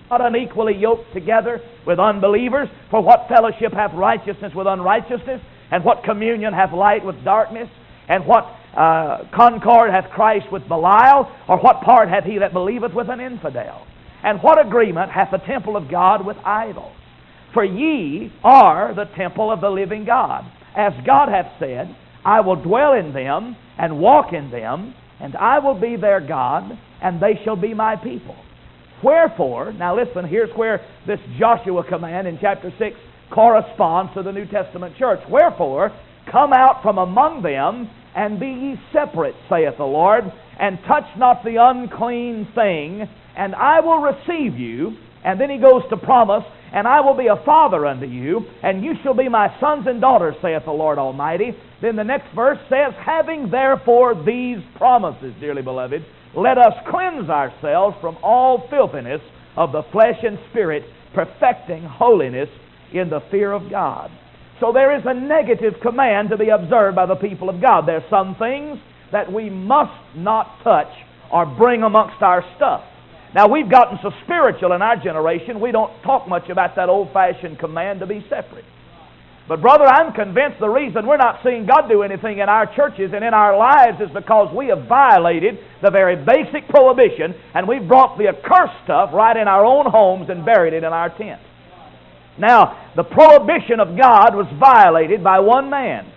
not unequally yoked together with unbelievers. For what fellowship hath righteousness with unrighteousness? And what communion hath light with darkness? And what concord hath Christ with Belial? Or what part hath he that believeth with an infidel? And what agreement hath the temple of God with idols? For ye are the temple of the living God. As God hath said, I will dwell in them and walk in them, and I will be their God, and they shall be my people. Wherefore, now listen, here's where this Joshua command in chapter 6 corresponds to the New Testament church. Wherefore, come out from among them, and be ye separate, saith the Lord, and touch not the unclean thing, and I will receive you. And then he goes to promise, and I will be a father unto you, and you shall be my sons and daughters, saith the Lord Almighty. Then the next verse says, having therefore these promises, dearly beloved, let us cleanse ourselves from all filthiness of the flesh and spirit, perfecting holiness in the fear of God. So there is a negative command to be observed by the people of God. There are some things that we must not touch or bring amongst our stuff. Now, we've gotten so spiritual in our generation, we don't talk much about that old-fashioned command to be separate. But, brother, I'm convinced the reason we're not seeing God do anything in our churches and in our lives is because we have violated the very basic prohibition, and we've brought the accursed stuff right in our own homes and buried it in our tents. Now, the prohibition of God was violated by one man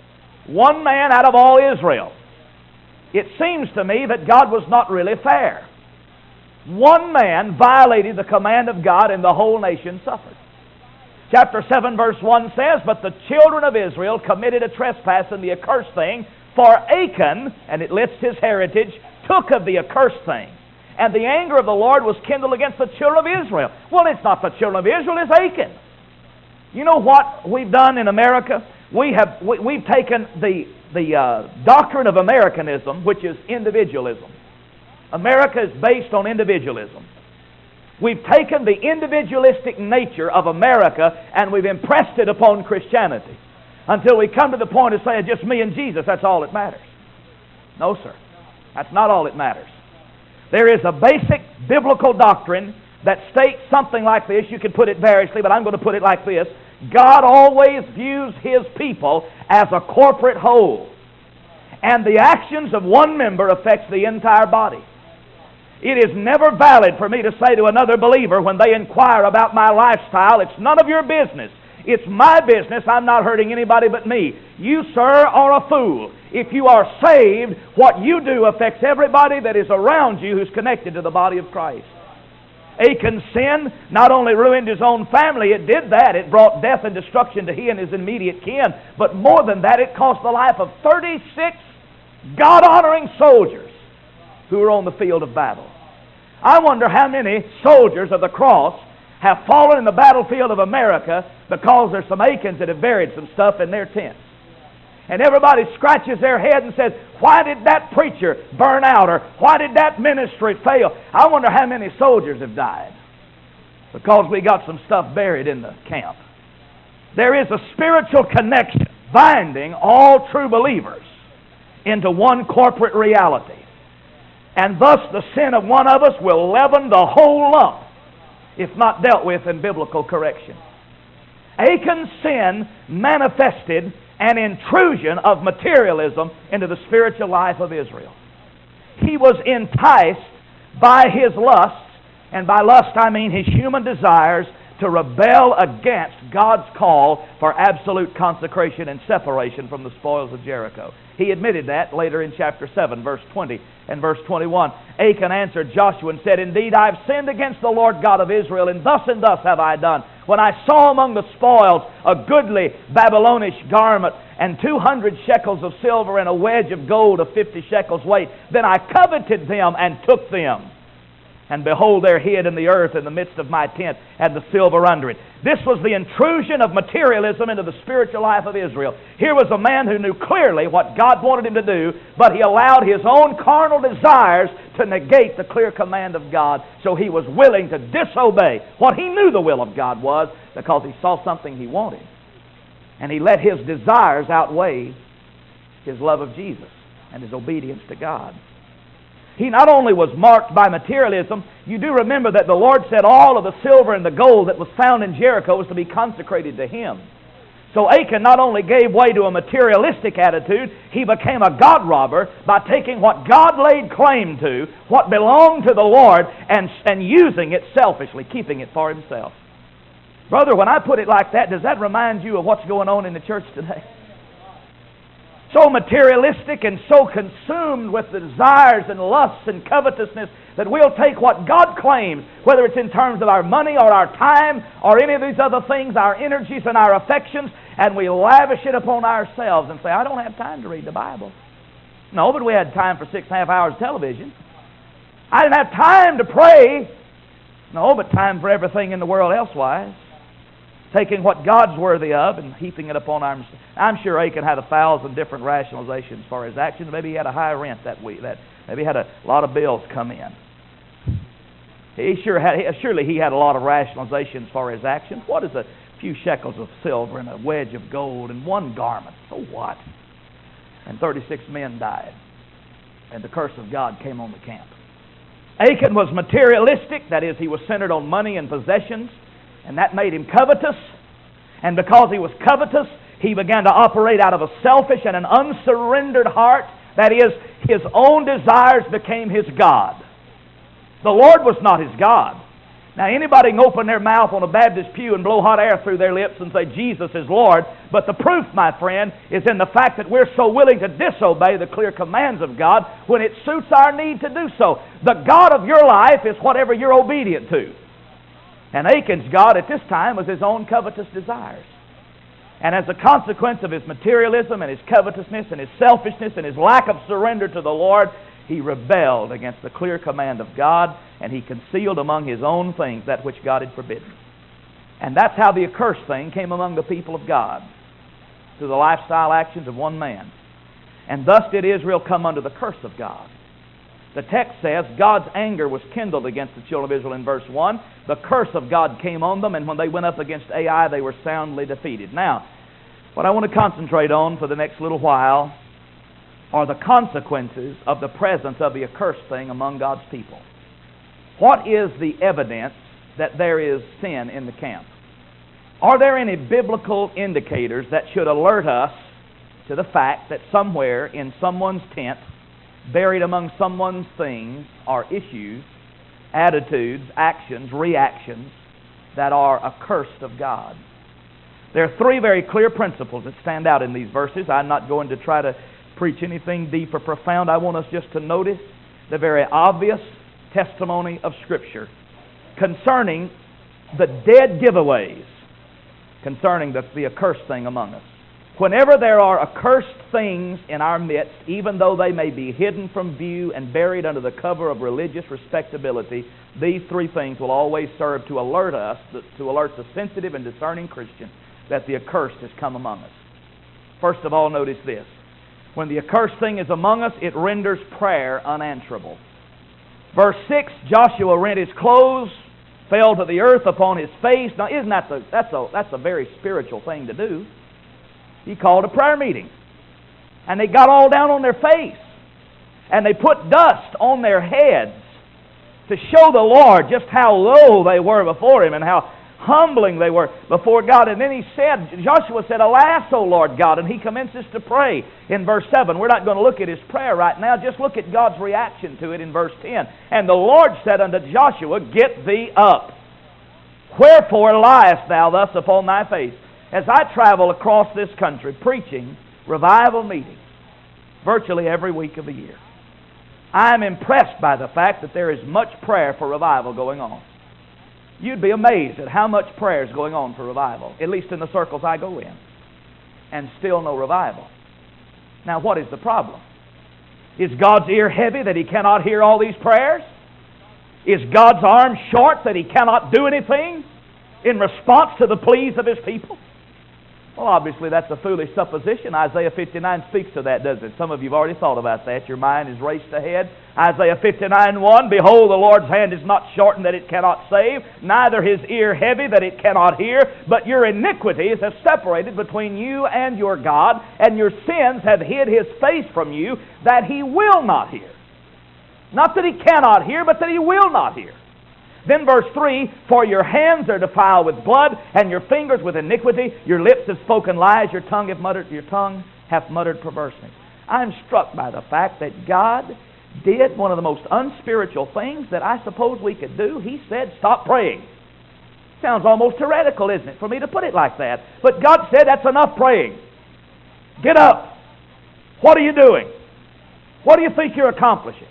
out of all Israel. It seems to me that God was not really fair. One man violated the command of God, and the whole nation suffered. Chapter 7 verse 1 says, but the children of Israel committed a trespass in the accursed thing, for Achan, and it lists his heritage, took of the accursed thing. And the anger of the Lord was kindled against the children of Israel. Well, it's not the children of Israel, it's Achan. You know what we've done in America? We've taken the doctrine of Americanism, which is individualism. America is based on individualism. We've taken the individualistic nature of America and we've impressed it upon Christianity until we come to the point of saying just me and Jesus, that's all that matters. No, sir. That's not all that matters. There is a basic biblical doctrine that states something like this. You can put it variously, but I'm going to put it like this. God always views His people as a corporate whole. And the actions of one member affects the entire body. It is never valid for me to say to another believer when they inquire about my lifestyle, it's none of your business. It's my business. I'm not hurting anybody but me. You, sir, are a fool. If you are saved, what you do affects everybody that is around you who's connected to the body of Christ. Achan's sin not only ruined his own family, it did that. It brought death and destruction to he and his immediate kin. But more than that, it cost the life of 36 God-honoring soldiers who were on the field of battle. I wonder how many soldiers of the cross have fallen in the battlefield of America because there's some Achans that have buried some stuff in their tents. And everybody scratches their head and says, why did that preacher burn out? Or why did that ministry fail? I wonder how many soldiers have died because we got some stuff buried in the camp. There is a spiritual connection binding all true believers into one corporate reality. And thus the sin of one of us will leaven the whole lump if not dealt with in biblical correction. Achan's sin manifested an intrusion of materialism into the spiritual life of Israel. He was enticed by his lusts, and by lust I mean his human desires, to rebel against God's call for absolute consecration and separation from the spoils of Jericho. He admitted that later in chapter 7, verse 20 and verse 21. Achan answered Joshua and said, indeed, I have sinned against the Lord God of Israel, and thus have I done. When I saw among the spoils a goodly Babylonish garment, and 200 shekels of silver, and a wedge of gold of 50 shekels weight, then I coveted them and took them. And behold, they're hid in the earth in the midst of my tent, and the silver under it. This was the intrusion of materialism into the spiritual life of Israel. Here was a man who knew clearly what God wanted him to do, but he allowed his own carnal desires to negate the clear command of God. So he was willing to disobey what he knew the will of God was, because he saw something he wanted. And he let his desires outweigh his love of Jesus and his obedience to God. he not only was marked by materialism, you do remember that the Lord said all of the silver and the gold that was found in Jericho was to be consecrated to Him. So Achan not only gave way to a materialistic attitude, he became a God robber by taking what God laid claim to, what belonged to the Lord, and using it selfishly, keeping it for himself. Brother, when I put it like that, does that remind you of what's going on in the church today? So materialistic and so consumed with the desires and lusts and covetousness that we'll take what God claims, whether it's in terms of our money or our time or any of these other things, our energies and our affections, and we lavish it upon ourselves and say, I don't have time to read the Bible. No, but we had time for 6.5 hours of television. I didn't have time to pray. No, but time for everything in the world elsewise. Taking what God's worthy of and heaping it upon our... I'm sure Achan had 1,000 different rationalizations for his actions. Maybe he had a high rent that week. Maybe he had a lot of bills come in. Surely he had a lot of rationalizations for his actions. What is a few shekels of silver and a wedge of gold and one garment? So what? And 36 men died. And the curse of God came on the camp. Achan was materialistic. That is, he was centered on money and possessions. And that made him covetous. And because he was covetous, he began to operate out of a selfish and an unsurrendered heart. That is, his own desires became his God. The Lord was not his God. Now, anybody can open their mouth on a Baptist pew and blow hot air through their lips and say, Jesus is Lord. But the proof, my friend, is in the fact that we're so willing to disobey the clear commands of God when it suits our need to do so. The God of your life is whatever you're obedient to. And Achan's God at this time was his own covetous desires. And as a consequence of his materialism and his covetousness and his selfishness and his lack of surrender to the Lord, he rebelled against the clear command of God, and he concealed among his own things that which God had forbidden. And that's how the accursed thing came among the people of God, through the lifestyle actions of one man. And thus did Israel come under the curse of God. The text says God's anger was kindled against the children of Israel in verse 1. The curse of God came on them, and when they went up against Ai, they were soundly defeated. Now, what I want to concentrate on for the next little while are the consequences of the presence of the accursed thing among God's people. What is the evidence that there is sin in the camp? Are there any biblical indicators that should alert us to the fact that somewhere in someone's tent, buried among someone's things, are issues, attitudes, actions, reactions that are accursed of God? There are three very clear principles that stand out in these verses. I'm not going to try to preach anything deep or profound. I want us just to notice the very obvious testimony of Scripture concerning the dead giveaways, concerning the accursed thing among us. Whenever there are accursed things in our midst, even though they may be hidden from view and buried under the cover of religious respectability, these three things will always serve to alert us, to alert the sensitive and discerning Christian, that the accursed has come among us. First of all, notice this. When the accursed thing is among us, it renders prayer unanswerable. Verse 6, Joshua rent his clothes, fell to the earth upon his face. Now, isn't that's a very spiritual thing to do? He called a prayer meeting. And they got all down on their face. And they put dust on their heads to show the Lord just how low they were before Him and how humbling they were before God. And then Joshua said, Alas, O Lord God. And he commences to pray in verse 7. We're not going to look at his prayer right now. Just look at God's reaction to it in verse 10. And the Lord said unto Joshua, Get thee up. Wherefore liest thou thus upon thy face? As I travel across this country preaching revival meetings virtually every week of the year, I am impressed by the fact that there is much prayer for revival going on. You'd be amazed at how much prayer is going on for revival, at least in the circles I go in, and still no revival. Now, what is the problem? Is God's ear heavy that He cannot hear all these prayers? Is God's arm short that He cannot do anything in response to the pleas of His people? Well, obviously, that's a foolish supposition. Isaiah 59 speaks to that, doesn't it? Some of you have already thought about that. Your mind is raced ahead. Isaiah 59:1, Behold, the Lord's hand is not shortened that it cannot save, neither His ear heavy that it cannot hear, but your iniquities have separated between you and your God, and your sins have hid His face from you, that He will not hear. Not that he cannot hear, but that he will not hear. Then verse 3, for your hands are defiled with blood, and your fingers with iniquity. Your lips have spoken lies, your tongue hath muttered perverseness. I'm struck by the fact that God did one of the most unspiritual things that I suppose we could do. He said, stop praying. Sounds almost heretical, isn't it, for me to put it like that? But God said, that's enough praying. Get up. What are you doing? What do you think you're accomplishing?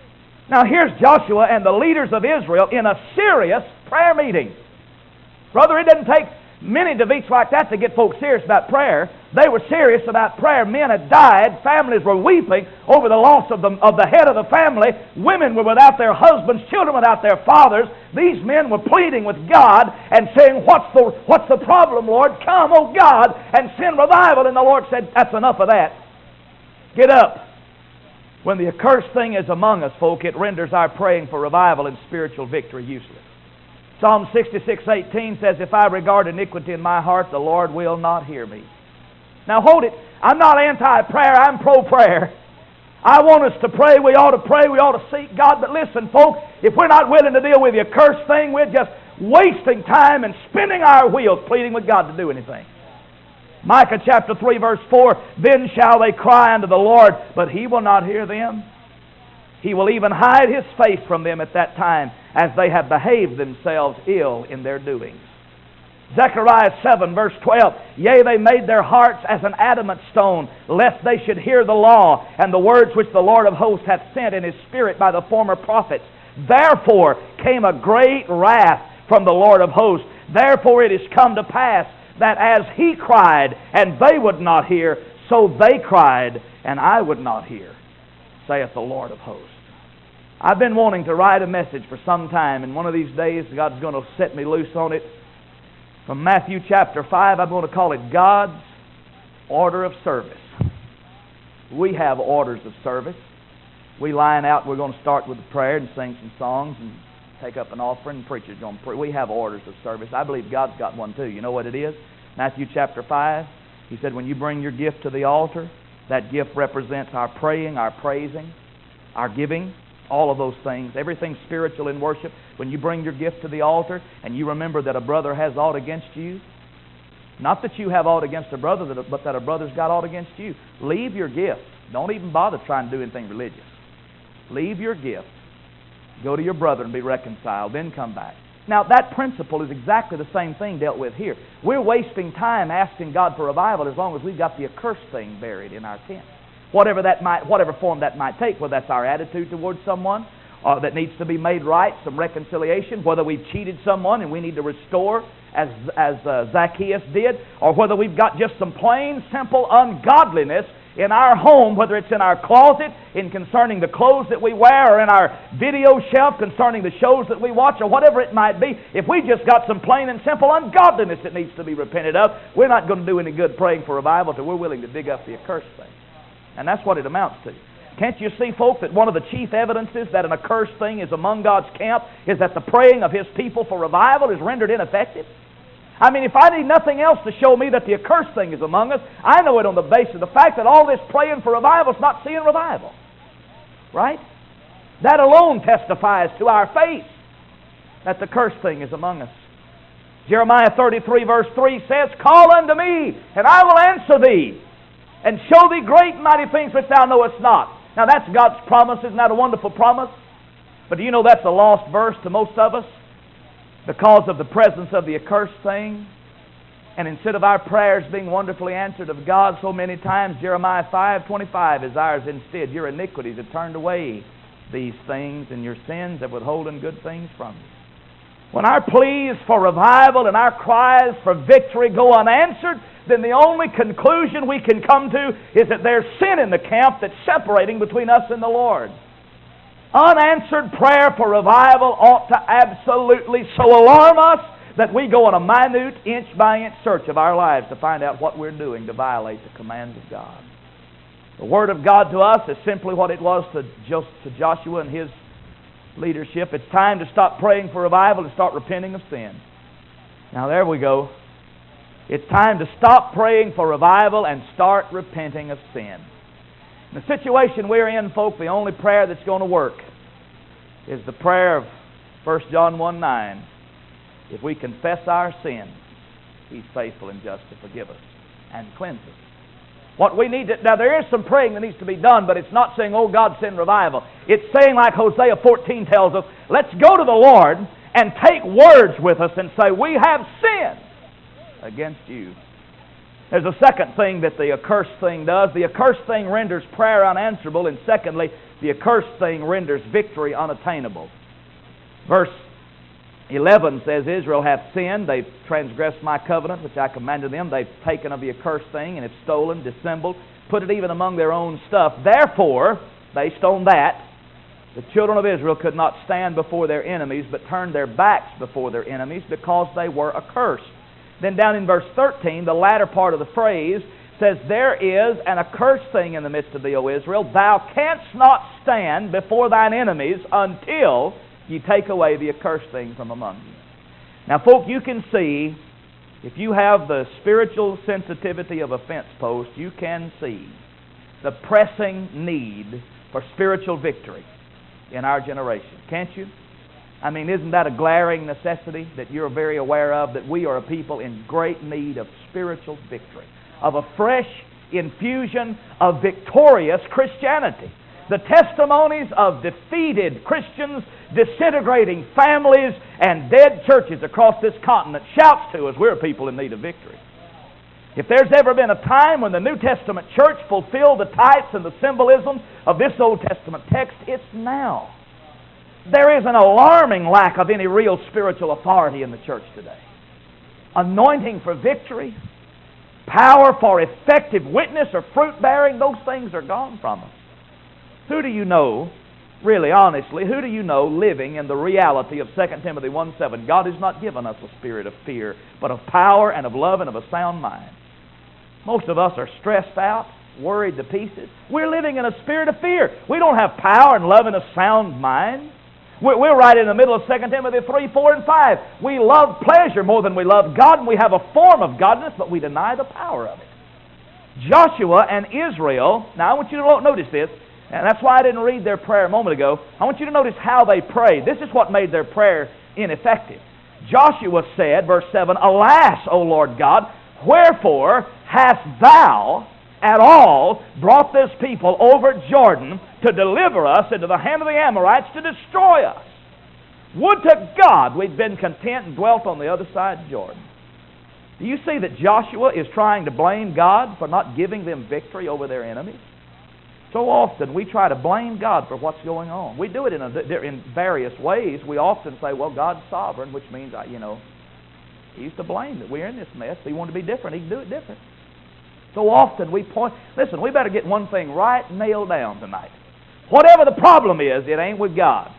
Now here's Joshua and the leaders of Israel in a serious prayer meeting. Brother, it didn't take many defeats like that to get folks serious about prayer. They were serious about prayer. Men had died. Families were weeping over the loss of the head of the family. Women were without their husbands. Children without their fathers. These men were pleading with God and saying, what's the problem, Lord? Come, oh God, and send revival. And the Lord said, that's enough of that. Get up. When the accursed thing is among us, folk, it renders our praying for revival and spiritual victory useless. Psalm 66:18 says, if I regard iniquity in my heart, the Lord will not hear me. Now hold it. I'm not anti-prayer. I'm pro-prayer. I want us to pray. We ought to pray. We ought to seek God. But listen, folks, if we're not willing to deal with the accursed thing, we're just wasting time and spinning our wheels pleading with God to do anything. Micah chapter 3 verse 4, then shall they cry unto the Lord, but He will not hear them. He will even hide His face from them at that time, as they have behaved themselves ill in their doings. Zechariah 7 verse 12, yea, they made their hearts as an adamant stone, lest they should hear the law, and the words which the Lord of hosts hath sent in His Spirit by the former prophets. Therefore came a great wrath from the Lord of hosts. Therefore it is come to pass, that as He cried, and they would not hear, so they cried, and I would not hear, saith the Lord of hosts. I've been wanting to write a message for some time, and one of these days God's going to set me loose on it. From Matthew chapter 5, I'm going to call it God's order of service. We have orders of service. We line out, we're going to start with a prayer and sing some songs and take up an offering, and preacher's going to pray. We have orders of service. I believe God's got one too. You know what it is? Matthew chapter 5, He said, when you bring your gift to the altar, that gift represents our praying, our praising, our giving, all of those things. Everything spiritual in worship. When you bring your gift to the altar and you remember that a brother has aught against you, not that you have aught against a brother, but that a brother's got aught against you, leave your gift. Don't even bother trying to do anything religious. Leave your gift. Go to your brother and be reconciled, then come back. Now, that principle is exactly the same thing dealt with here. We're wasting time asking God for revival as long as we've got the accursed thing buried in our tent. Whatever form that might take, whether that's our attitude towards someone that needs to be made right, some reconciliation, whether we've cheated someone and we need to restore as Zacchaeus did, or whether we've got just some plain, simple ungodliness in our home, whether it's in our closet, in concerning the clothes that we wear, or in our video shelf concerning the shows that we watch, or whatever it might be. If we just got some plain and simple ungodliness that needs to be repented of, we're not going to do any good praying for revival till we're willing to dig up the accursed thing. And that's what it amounts to. Can't you see, folks, that one of the chief evidences that an accursed thing is among God's camp is that the praying of His people for revival is rendered ineffective? I mean, if I need nothing else to show me that the accursed thing is among us, I know it on the basis of the fact that all this praying for revival is not seeing revival. Right? That alone testifies to our faith that the cursed thing is among us. Jeremiah 33 verse 3 says, call unto me, and I will answer thee, and show thee great and mighty things which thou knowest not. Now that's God's promise. Isn't that a wonderful promise? But do you know that's a lost verse to most of us? Because of the presence of the accursed thing. And instead of our prayers being wonderfully answered of God so many times, Jeremiah 5:25 is ours instead. Your iniquities have turned away these things, and your sins have withholden good things from you. When our pleas for revival and our cries for victory go unanswered, then the only conclusion we can come to is that there's sin in the camp that's separating between us and the Lord. Unanswered prayer for revival ought to absolutely so alarm us that we go on a minute, inch-by-inch search of our lives to find out what we're doing to violate the commands of God. The Word of God to us is simply what it was to Joshua and his leadership. It's time to stop praying for revival and start repenting of sin. Now there we go. It's time to stop praying for revival and start repenting of sin. In the situation we're in, folk, the only prayer that's going to work is the prayer of 1 John 1:9. If we confess our sins, He's faithful and just to forgive us and cleanse us. What we need to, now there is some praying that needs to be done, but it's not saying, oh God, send revival. It's saying, like Hosea 14 tells us, let's go to the Lord and take words with us and say, we have sinned against you. There's a second thing that the accursed thing does. The accursed thing renders prayer unanswerable, and secondly, the accursed thing renders victory unattainable. Verse 11 says, Israel hath sinned, they've transgressed my covenant, which I commanded them. They've taken of the accursed thing, and have stolen, dissembled, put it even among their own stuff. Therefore, based on that, the children of Israel could not stand before their enemies, but turned their backs before their enemies, because they were accursed. Then down in verse 13, the latter part of the phrase says, there is an accursed thing in the midst of thee, O Israel. Thou canst not stand before thine enemies until you take away the accursed thing from among you. Now, folk, you can see, if you have the spiritual sensitivity of a fence post, you can see the pressing need for spiritual victory in our generation. Can't you? I mean, isn't that a glaring necessity that you're very aware of, that we are a people in great need of spiritual victory, of a fresh infusion of victorious Christianity? The testimonies of defeated Christians, disintegrating families, and dead churches across this continent shouts to us, we're a people in need of victory. If there's ever been a time when the New Testament church fulfilled the types and the symbolism of this Old Testament text, it's now. There is an alarming lack of any real spiritual authority in the church today. Anointing for victory, power for effective witness or fruit-bearing, those things are gone from us. Who do you know, really honestly, who do you know living in the reality of 2 Timothy 1:7? God has not given us a spirit of fear, but of power and of love and of a sound mind. Most of us are stressed out, worried to pieces. We're living in a spirit of fear. We don't have power and love and a sound mind. We're right in the middle of 2 Timothy 3, 4, and 5. We love pleasure more than we love God, and we have a form of godliness, but we deny the power of it. Joshua and Israel, now I want you to notice this, and that's why I didn't read their prayer a moment ago. I want you to notice how they prayed. This is what made their prayer ineffective. Joshua said, verse 7, Alas, O Lord God, wherefore hast thou at all brought this people over Jordan to deliver us into the hand of the Amorites to destroy us? Would to God we'd been content and dwelt on the other side of Jordan. Do you see that Joshua is trying to blame God for not giving them victory over their enemies? So often we try to blame God for what's going on. We do it in various ways. We often say, well, God's sovereign, which means, He's to blame that we're in this mess. If He wanted to be different, He can do it different. So often we point, listen, we better get one thing right nailed down tonight. Whatever the problem is, it ain't with God.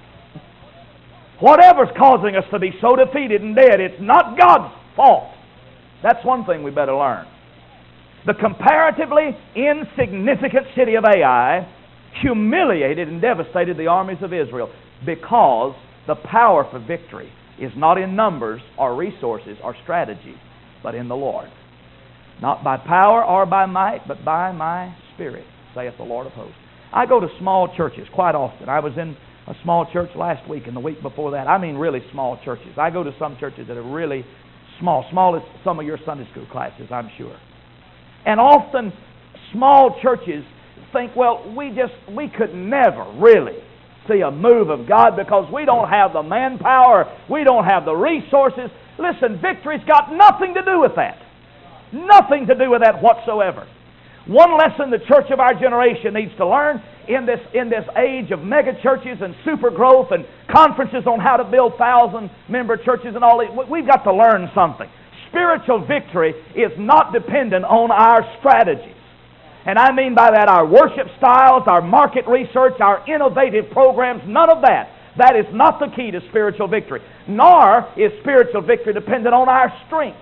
Whatever's causing us to be so defeated and dead, it's not God's fault. That's one thing we better learn. The comparatively insignificant city of Ai humiliated and devastated the armies of Israel because the power for victory is not in numbers or resources or strategy, but in the Lord. Not by power or by might, but by my Spirit, saith the Lord of hosts. I go to small churches quite often. I was in a small church last week and the week before that. I mean really small churches. I go to some churches that are really small. Small as some of your Sunday school classes, I'm sure. And often small churches think, well, we could never really see a move of God because we don't have the manpower, we don't have the resources. Listen, victory's got nothing to do with that. Nothing to do with that whatsoever. One lesson the church of our generation needs to learn in this age of mega churches and super growth and conferences on how to build 1,000-member churches and all that, we've got to learn something. Spiritual victory is not dependent on our strategies. And I mean by that our worship styles, our market research, our innovative programs, none of that. That is not the key to spiritual victory. Nor is spiritual victory dependent on our strength.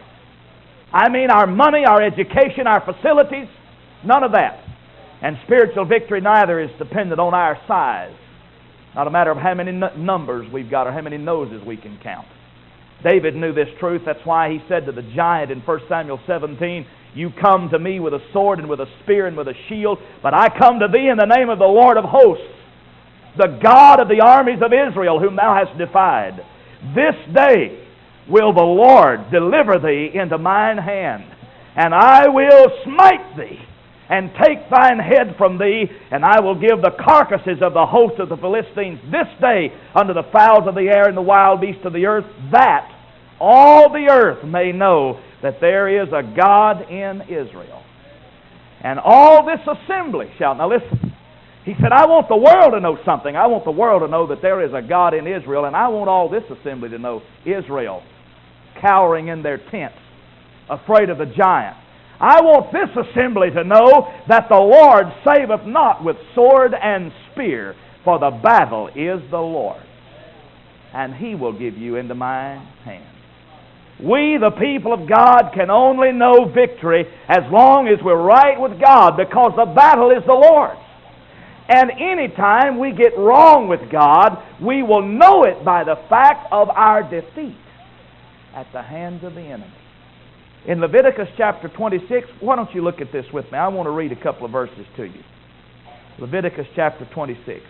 I mean our money, our education, our facilities, none of that. And spiritual victory neither is dependent on our size. Not a matter of how many numbers we've got or how many noses we can count. David knew this truth. That's why he said to the giant in 1 Samuel 17, You come to me with a sword and with a spear and with a shield, but I come to thee in the name of the Lord of hosts. the God of the armies of Israel, whom thou hast defied. This day will the Lord deliver thee into mine hand, and I will smite thee, and take thine head from thee, and I will give the carcasses of the host of the Philistines this day unto the fowls of the air and the wild beasts of the earth, that all the earth may know that there is a God in Israel. And all this assembly shall... Now listen, he said, I want the world to know something. I want the world to know that there is a God in Israel, and I want all this assembly to know Israel, cowering in their tents, afraid of the giant. I want this assembly to know that the Lord saveth not with sword and spear, for the battle is the Lord, and He will give you into my hand. We, the people of God, can only know victory as long as we're right with God, because the battle is the Lord's. And any time we get wrong with God, we will know it by the fact of our defeat at the hands of the enemy. In Leviticus chapter 26, why don't you look at this with me? I want to read a couple of verses to you. Leviticus chapter 26.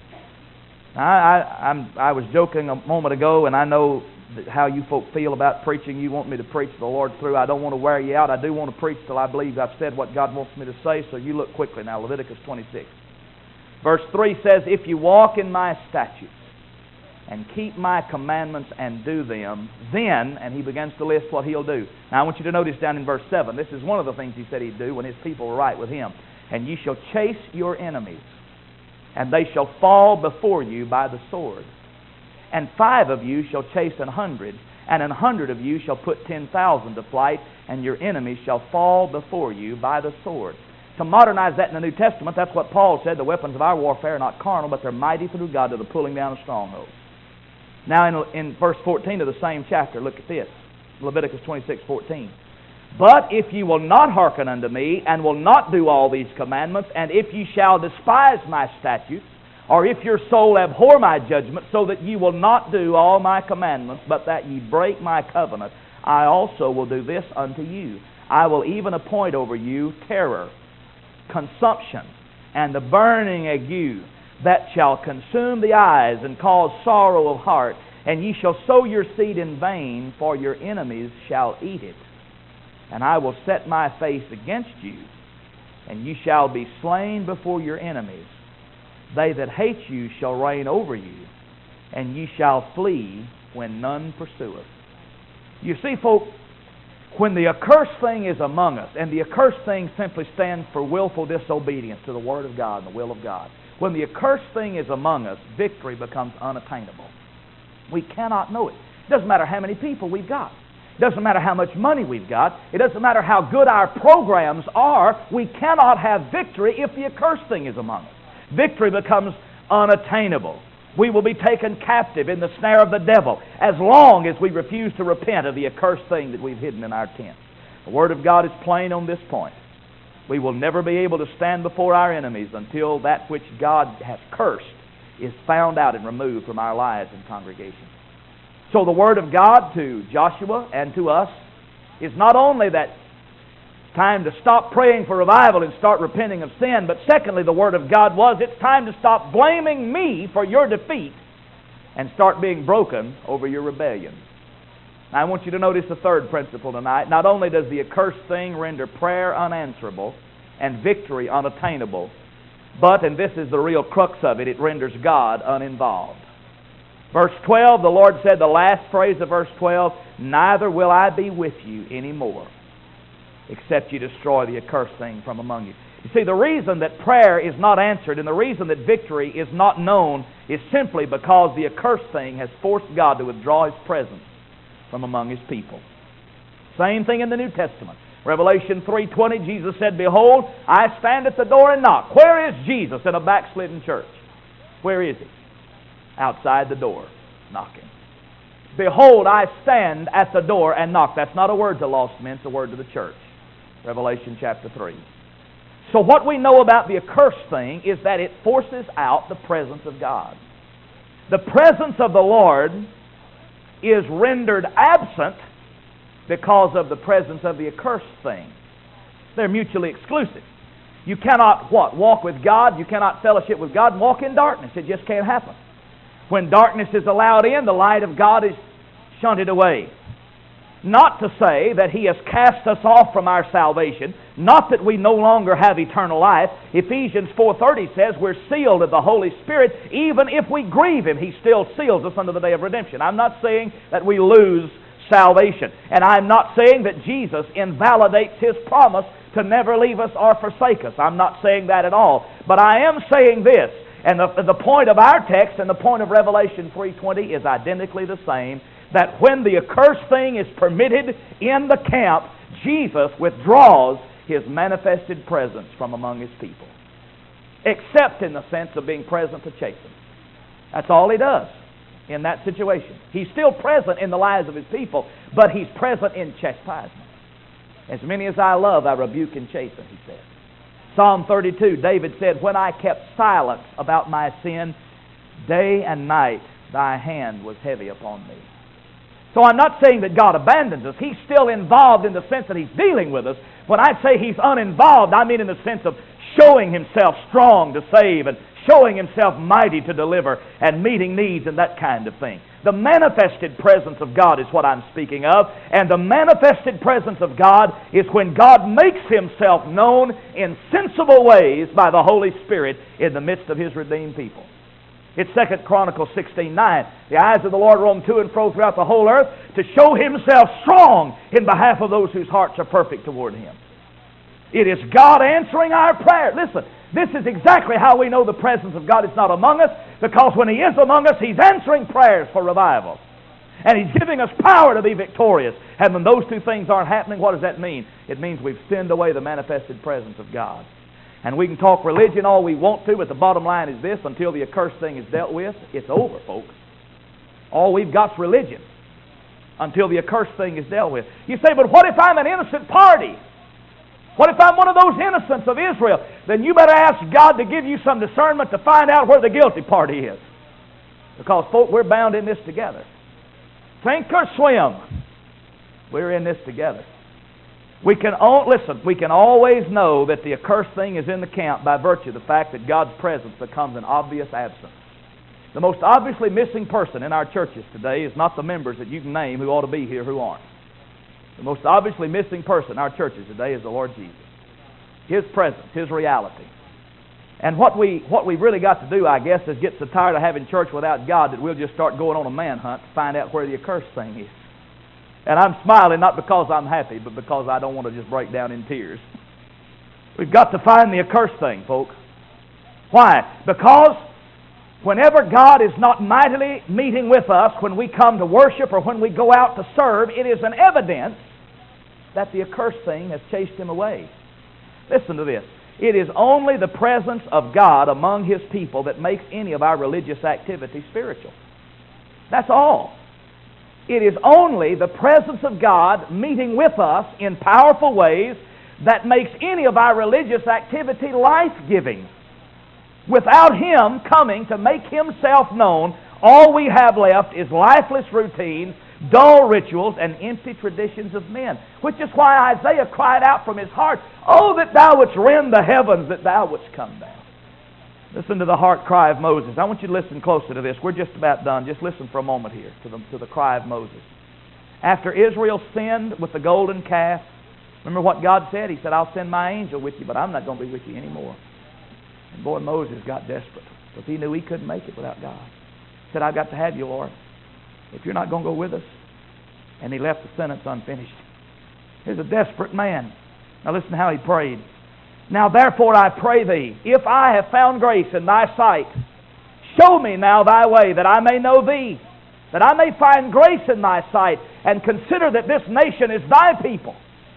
Now, I was joking a moment ago, and I know how you folk feel about preaching. You want me to preach the Lord through. I don't want to wear you out. I do want to preach till I believe I've said what God wants me to say, so you look quickly now. Leviticus 26. Verse 3 says, if you walk in my statutes and keep my commandments and do them, then, and he begins to list what he'll do. Now I want you to notice down in verse 7, this is one of the things he said he'd do when his people were right with him. And ye shall chase your enemies, and they shall fall before you by the sword. And 5 of you shall chase 100, and 100 of you shall put 10,000 to flight, and your enemies shall fall before you by the sword. To modernize that in the New Testament, that's what Paul said, the weapons of our warfare are not carnal, but they're mighty through God to the pulling down of strongholds. Now in verse 14 of the same chapter, look at this. Leviticus 26:14. But if ye will not hearken unto me, and will not do all these commandments, and if ye shall despise my statutes, or if your soul abhor my judgment, so that ye will not do all my commandments, but that ye break my covenant, I also will do this unto you. I will even appoint over you terror, consumption, and the burning ague, that shall consume the eyes and cause sorrow of heart. And ye shall sow your seed in vain, for your enemies shall eat it. And I will set my face against you, and ye shall be slain before your enemies. They that hate you shall reign over you, and ye shall flee when none pursueth. You see, folk, when the accursed thing is among us, and the accursed thing simply stands for willful disobedience to the Word of God and the will of God. When the accursed thing is among us, victory becomes unattainable. We cannot know it. It doesn't matter how many people we've got. It doesn't matter how much money we've got. It doesn't matter how good our programs are. We cannot have victory if the accursed thing is among us. Victory becomes unattainable. We will be taken captive in the snare of the devil as long as we refuse to repent of the accursed thing that we've hidden in our tent. The Word of God is plain on this point. We will never be able to stand before our enemies until that which God has cursed is found out and removed from our lives and congregations. So the Word of God to Joshua and to us is not only that time to stop praying for revival and start repenting of sin, but secondly, the Word of God was, it's time to stop blaming me for your defeat and start being broken over your rebellion. Now, I want you to notice the third principle tonight. Not only does the accursed thing render prayer unanswerable and victory unattainable, but, and this is the real crux of it, it renders God uninvolved. Verse 12, the Lord said, the last phrase of verse 12, neither will I be with you anymore, except you destroy the accursed thing from among you. You see, the reason that prayer is not answered and the reason that victory is not known is simply because the accursed thing has forced God to withdraw His presence from among His people. Same thing in the New Testament. Revelation 3:20, Jesus said, behold, I stand at the door and knock. Where is Jesus in a backslidden church? Where is He? Outside the door, knocking. Behold, I stand at the door and knock. That's not a word to lost men, it's a word to the church. Revelation chapter 3. So what we know about the accursed thing is that it forces out the presence of God. The presence of the Lord is rendered absent because of the presence of the accursed thing. They're mutually exclusive. You cannot, what? Walk with God. You cannot fellowship with God and walk in darkness. It just can't happen. When darkness is allowed in, the light of God is shunted away. Not to say that He has cast us off from our salvation, not that we no longer have eternal life. Ephesians 4:30 says we're sealed of the Holy Spirit. Even if we grieve Him, He still seals us unto the day of redemption. I'm not saying that we lose salvation. And I'm not saying that Jesus invalidates His promise to never leave us or forsake us. I'm not saying that at all. But I am saying this, and the point of our text and the point of Revelation 3:20 is identically the same, that when the accursed thing is permitted in the camp, Jesus withdraws His manifested presence from among His people. Except in the sense of being present to chasten. That's all He does in that situation. He's still present in the lives of His people, but He's present in chastisement. As many as I love, I rebuke and chasten, He said. Psalm 32, David said, when I kept silence about my sin, day and night Thy hand was heavy upon me. So I'm not saying that God abandons us. He's still involved in the sense that He's dealing with us. When I say He's uninvolved, I mean in the sense of showing Himself strong to save and showing Himself mighty to deliver and meeting needs and that kind of thing. The manifested presence of God is what I'm speaking of. And the manifested presence of God is when God makes Himself known in sensible ways by the Holy Spirit in the midst of His redeemed people. It's 2 Chronicles 16:9. The eyes of the Lord roam to and fro throughout the whole earth to show Himself strong in behalf of those whose hearts are perfect toward Him. It is God answering our prayer. Listen, this is exactly how we know the presence of God is not among us, because when He is among us, He's answering prayers for revival. And He's giving us power to be victorious. And when those two things aren't happening, what does that mean? It means we've sinned away the manifested presence of God. And we can talk religion all we want to, but the bottom line is this: until the accursed thing is dealt with, it's over, folks. All we've got's religion until the accursed thing is dealt with. You say, but what if I'm an innocent party? What if I'm one of those innocents of Israel? Then you better ask God to give you some discernment to find out where the guilty party is. Because, folks, we're bound in this together. Sink or swim, we're in this together. We can always know that the accursed thing is in the camp by virtue of the fact that God's presence becomes an obvious absence. The most obviously missing person in our churches today is not the members that you can name who ought to be here who aren't. The most obviously missing person in our churches today is the Lord Jesus. His presence, His reality. And what we've really got to do, I guess, is get so tired of having church without God that we'll just start going on a manhunt to find out where the accursed thing is. And I'm smiling not because I'm happy, but because I don't want to just break down in tears. We've got to find the accursed thing, folks. Why? Because whenever God is not mightily meeting with us, when we come to worship or when we go out to serve, it is an evidence that the accursed thing has chased Him away. Listen to this. It is only the presence of God among His people that makes any of our religious activity spiritual. That's all. It is only the presence of God meeting with us in powerful ways that makes any of our religious activity life-giving. Without Him coming to make Himself known, all we have left is lifeless routines, dull rituals, and empty traditions of men. Which is why Isaiah cried out from his heart, "Oh, that Thou wouldst rend the heavens, that Thou wouldst come down." Listen to the heart cry of Moses. I want you to listen closer to this. We're just about done. Just listen for a moment here to the cry of Moses. After Israel sinned with the golden calf, remember what God said? He said, "I'll send my angel with you, but I'm not going to be with you anymore." And boy, Moses got desperate, because he knew he couldn't make it without God. He said, "I've got to have you, Lord, if you're not going to go with us." And he left the sentence unfinished. Here's a desperate man. Now listen to how he prayed. "Now therefore I pray thee, if I have found grace in thy sight, show me now thy way, that I may know thee, that I may find grace in thy sight, and consider that this nation is thy people."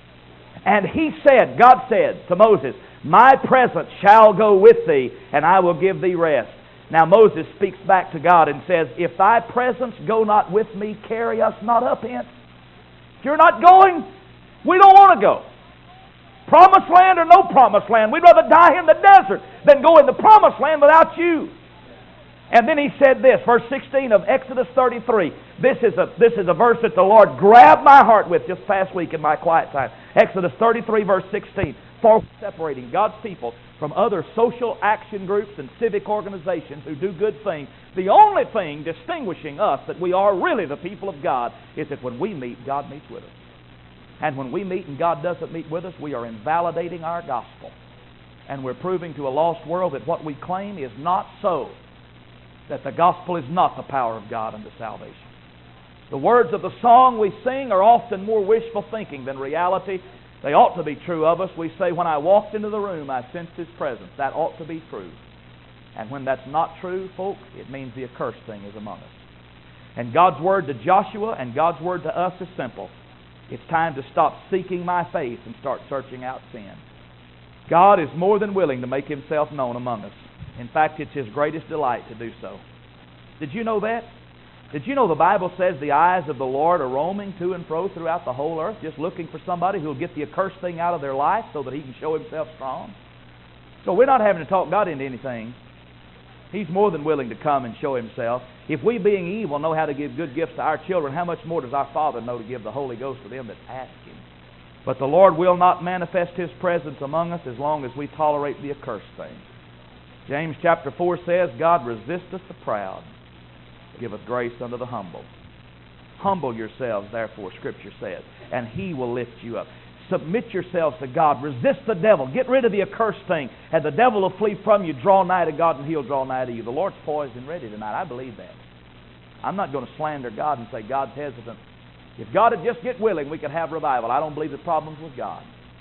And he said, God said to Moses, "My presence shall go with thee, and I will give thee rest." Now Moses speaks back to God and says, "If thy presence go not with me, carry us not up hence." If you're not going, we don't want to go. Promised land or no promised land, we'd rather die in the desert than go in the promised land without you. And then he said this, verse 16 of Exodus 33. This is a verse that the Lord grabbed my heart with just past week in my quiet time. Exodus 33, verse 16. For separating God's people from other social action groups and civic organizations who do good things, the only thing distinguishing us that we are really the people of God is that when we meet, God meets with us. And when we meet and God doesn't meet with us, we are invalidating our gospel. And we're proving to a lost world that what we claim is not so. That the gospel is not the power of God unto salvation. The words of the song we sing are often more wishful thinking than reality. They ought to be true of us. We say, when I walked into the room, I sensed His presence. That ought to be true. And when that's not true, folks, it means the accursed thing is among us. And God's word to Joshua and God's word to us is simple. It's time to stop seeking my face and start searching out sin. God is more than willing to make Himself known among us. In fact, it's His greatest delight to do so. Did you know that? Did you know the Bible says the eyes of the Lord are roaming to and fro throughout the whole earth, just looking for somebody who will get the accursed thing out of their life so that He can show Himself strong? So we're not having to talk God into anything. He's more than willing to come and show Himself. If we, being evil, know how to give good gifts to our children, how much more does our Father know to give the Holy Ghost to them that ask Him? But the Lord will not manifest His presence among us as long as we tolerate the accursed thing. James chapter 4 says, God resisteth the proud, giveth grace unto the humble. Humble yourselves, therefore, Scripture says, and He will lift you up. Submit yourselves to God. Resist the devil. Get rid of the accursed thing, and the devil will flee from you. Draw nigh to God, and He'll draw nigh to you. The Lord's poised and ready tonight. I believe that. I'm not going to slander God and say God's hesitant. If God would just get willing, we could have revival. I don't believe the problem's with God.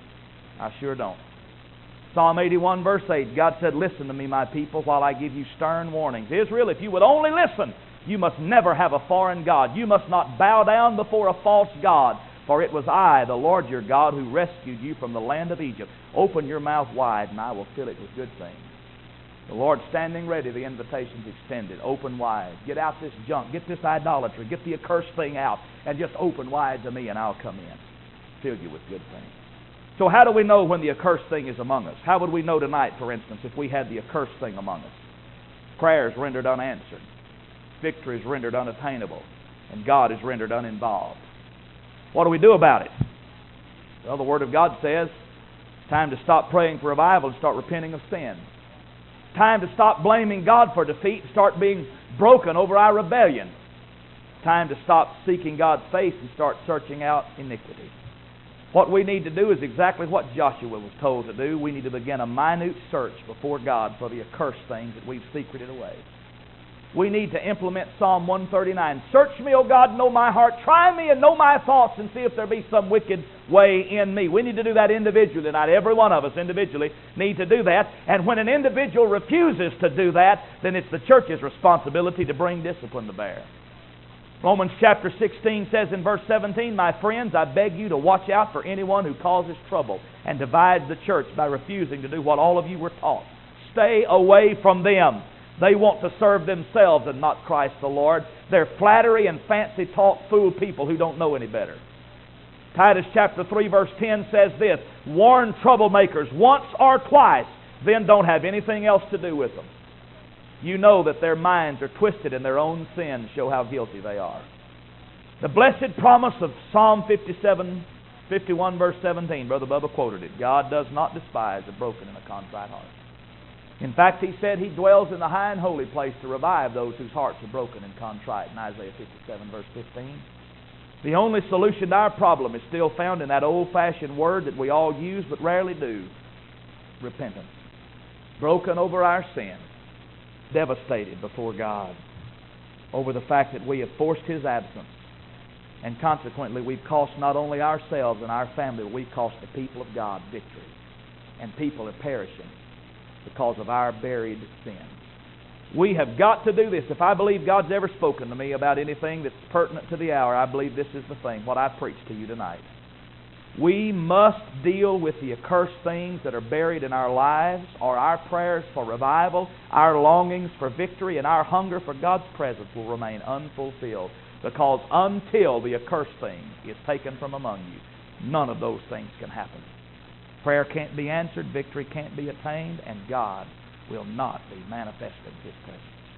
I sure don't. Psalm 81, verse 8, God said, listen to me, my people, while I give you stern warnings. Israel, if you would only listen, you must never have a foreign God. You must not bow down before a false God. For it was I, the Lord your God, who rescued you from the land of Egypt. Open your mouth wide, and I will fill it with good things. The Lord's standing ready. The invitation's extended. Open wide. Get out this junk. Get this idolatry. Get the accursed thing out. And just open wide to me, and I'll come in. Fill you with good things. So how do we know when the accursed thing is among us? How would we know tonight, for instance, if we had the accursed thing among us? Prayer is rendered unanswered. Victory is rendered unattainable. And God is rendered uninvolved. What do we do about it? Well, the Word of God says it's time to stop praying for revival and start repenting of sin. It's time to stop blaming God for defeat and start being broken over our rebellion. It's time to stop seeking God's face and start searching out iniquity. What we need to do is exactly what Joshua was told to do. We need to begin a minute search before God for the accursed things that we've secreted away. We need to implement Psalm 139. Search me, O God, know my heart. Try me and know my thoughts and see if there be some wicked way in me. We need to do that individually tonight. Every one of us individually need to do that. And when an individual refuses to do that, then it's the church's responsibility to bring discipline to bear. Romans chapter 16 says in verse 17, my friends, I beg you to watch out for anyone who causes trouble and divides the church by refusing to do what all of you were taught. Stay away from them. They want to serve themselves and not Christ the Lord. Their flattery and fancy talk fool people who don't know any better. Titus chapter 3 verse 10 says this, warn troublemakers once or twice, then don't have anything else to do with them. You know that their minds are twisted and their own sins show how guilty they are. The blessed promise of Psalm 51 verse 17, Brother Bubba quoted it. God does not despise a broken and a contrite heart. In fact, He said He dwells in the high and holy place to revive those whose hearts are broken and contrite in Isaiah 57 verse 15. The only solution to our problem is still found in that old-fashioned word that we all use but rarely do. Repentance. Broken over our sin. Devastated before God over the fact that we have forced His absence, and consequently we've cost not only ourselves and our family, but we've cost the people of God victory, and people are perishing because of our buried sins. We have got to do this. If I believe God's ever spoken to me about anything that's pertinent to the hour, I believe this is the thing, what I preach to you tonight. We must deal with the accursed things that are buried in our lives, or our prayers for revival, our longings for victory, and our hunger for God's presence will remain unfulfilled. Because until the accursed thing is taken from among you, none of those things can happen. Prayer can't be answered, victory can't be attained, and God will not be manifested in His presence.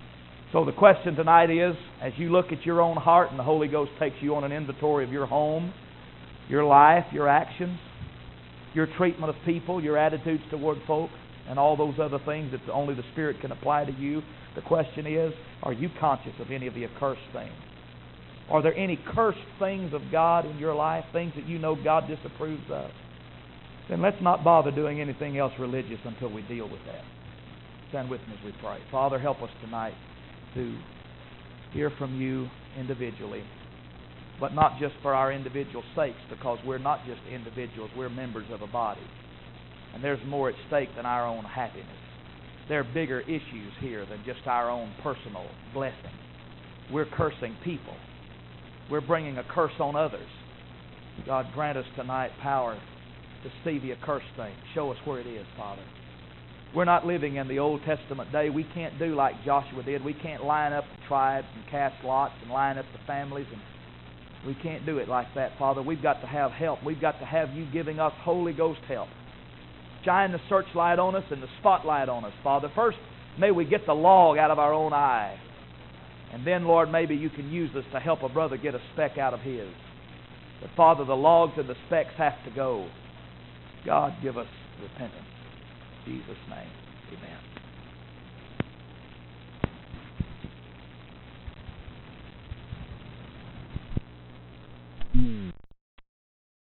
So the question tonight is, as you look at your own heart and the Holy Ghost takes you on an inventory of your home, your life, your actions, your treatment of people, your attitudes toward folk, and all those other things that only the Spirit can apply to you, the question is, are you conscious of any of the accursed things? Are there any cursed things of God in your life, things that you know God disapproves of? Then let's not bother doing anything else religious until we deal with that. Stand with me as we pray. Father, help us tonight to hear from you individually, but not just for our individual sakes, because we're not just individuals, we're members of a body. And there's more at stake than our own happiness. There are bigger issues here than just our own personal blessing. We're cursing people. We're bringing a curse on others. God, grant us tonight power to see the accursed thing. Show us where it is, Father. We're not living in the Old Testament day. We can't do like Joshua did. We can't line up the tribes and cast lots and line up the families. And we can't do it like that, Father. We've got to have help. We've got to have you giving us Holy Ghost help. Shine the searchlight on us and the spotlight on us, Father. First, may we get the log out of our own eye. And then, Lord, maybe you can use us to help a brother get a speck out of his. But, Father, the logs and the specks have to go. God, give us repentance. In Jesus' name, amen.